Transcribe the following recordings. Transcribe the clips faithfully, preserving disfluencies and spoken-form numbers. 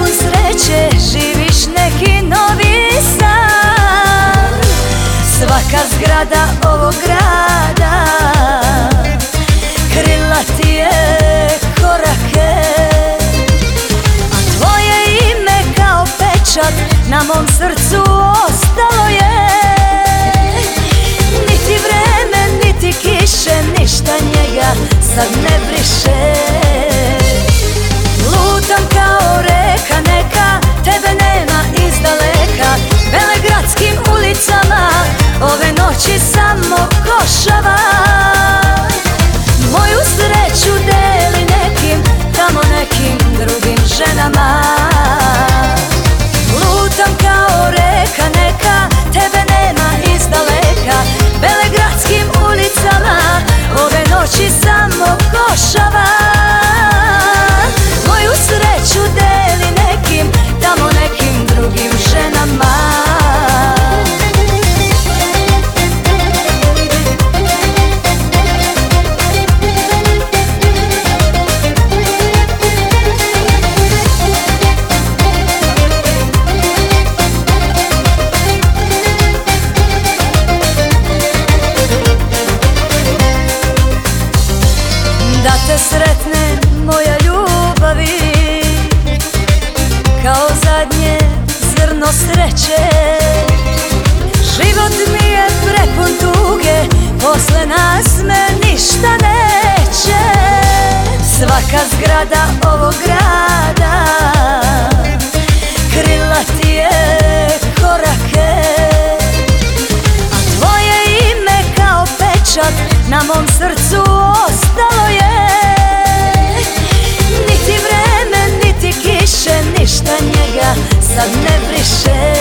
pun sreće, živiš neki novi san. Svaka zgrada ovog grada krila ti je korake, a tvoje ime kao pečat na mom srcu ostalo je. Niti vreme, niti kiše, ništa njega sad ne briše. Lutam kao reka neka, tebe nema izdaleka. Velegradskim ulicama ove noći samo košava. Moju sreću deli nekim, tamo nekim drugim ženama. Lutam kao reka neka, tebe nema izdaleka. Velegradskim ulicama ove noći samo košava. Moju sreću deli nekim, tamo nekim drugim ženama. Da te sretnem, moja ljubavi, kao zadnje zrno sreće. Život mi je prepun tuge, posle nas me ništa neće. Svaka zgrada ovog grada krila ti je korake, a tvoje ime kao pečat na mom srcu ostalo je. Niti vreme, niti kiše, ništa njega sad ne briše.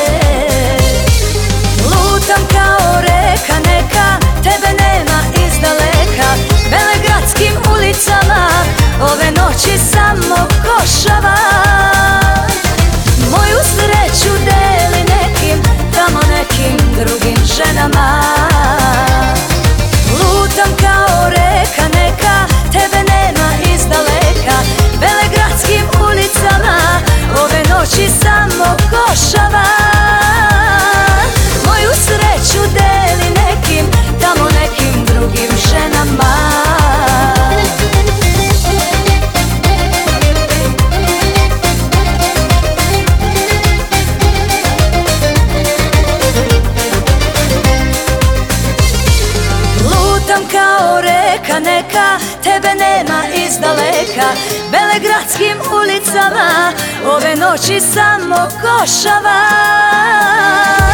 Lutam kao reka neka, tebe nema izdaleka. Velegradskim ulicama ove noći samo košava. Moju sreću deli nekim, tamo nekim drugim ženama. Lutam kao reka neka, tebe nema izdaleka. Velegradskim ulicama ove noći samo košava. Moju sreću deli nekim, tamo nekim drugim ženama. Lutam kao reka neka, tebe nema izdaleka. Velegradskim ulicama ove noći samo košava.